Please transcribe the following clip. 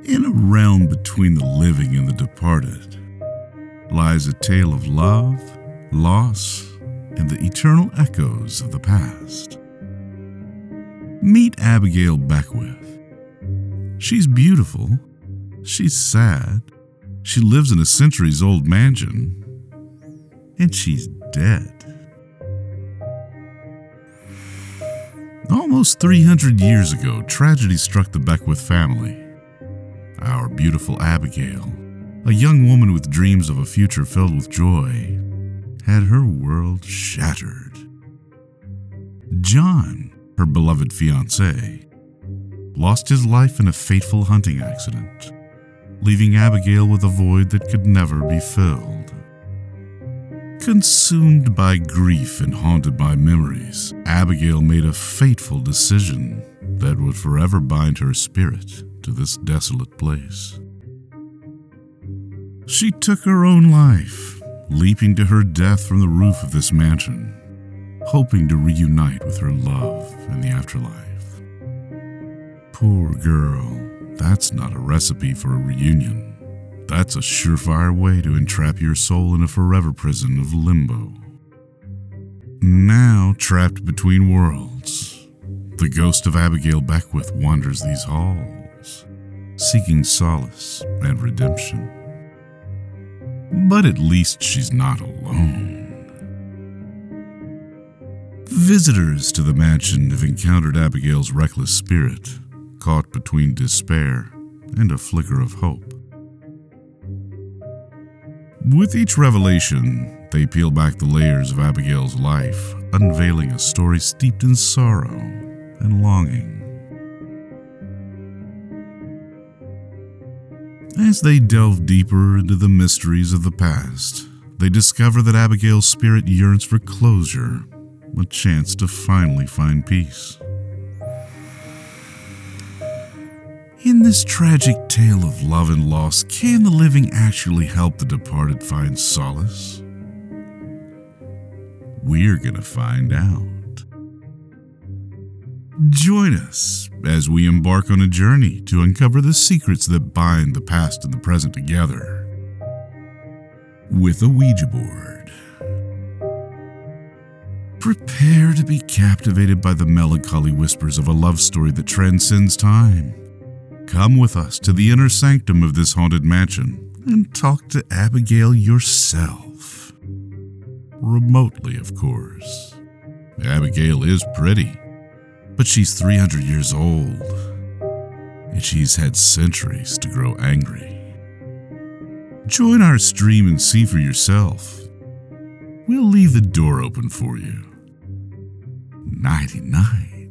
In a realm between the living and the departed lies a tale of love, loss, and the eternal echoes of the past. Meet Abigail Beckwith. She's beautiful, she's sad, she lives in a centuries-old mansion, and she's dead. Almost 300 years ago, tragedy struck the Beckwith family. Our beautiful Abigail, a young woman with dreams of a future filled with joy, had her world shattered. John, her beloved fiancé, lost his life in a fateful hunting accident, leaving Abigail with a void that could never be filled. Consumed by grief and haunted by memories, Abigail made a fateful decision that would forever bind her spirit to this desolate place. She took her own life, leaping to her death from the roof of this mansion, hoping to reunite with her love in the afterlife. Poor girl, that's not a recipe for a reunion. That's a surefire way to entrap your soul in a forever prison of limbo. Now trapped between worlds, the ghost of Abigail Beckwith wanders these halls, seeking solace and redemption. But at least she's not alone. Visitors to the mansion have encountered Abigail's reckless spirit, caught between despair and a flicker of hope. With each revelation, they peel back the layers of Abigail's life, unveiling a story steeped in sorrow and longing. As they delve deeper into the mysteries of the past, they discover that Abigail's spirit yearns for closure, a chance to finally find peace. In this tragic tale of love and loss, can the living actually help the departed find solace? We're gonna find out. Join us as we embark on a journey to uncover the secrets that bind the past and the present together with a Ouija board. Prepare to be captivated by the melancholy whispers of a love story that transcends time. Come with us to the inner sanctum of this haunted mansion and talk to Abigail yourself. Remotely, of course. Abigail is pretty, but she's 300 years old, and she's had centuries to grow angry. Join our stream and see for yourself. We'll leave the door open for you. Nighty-night.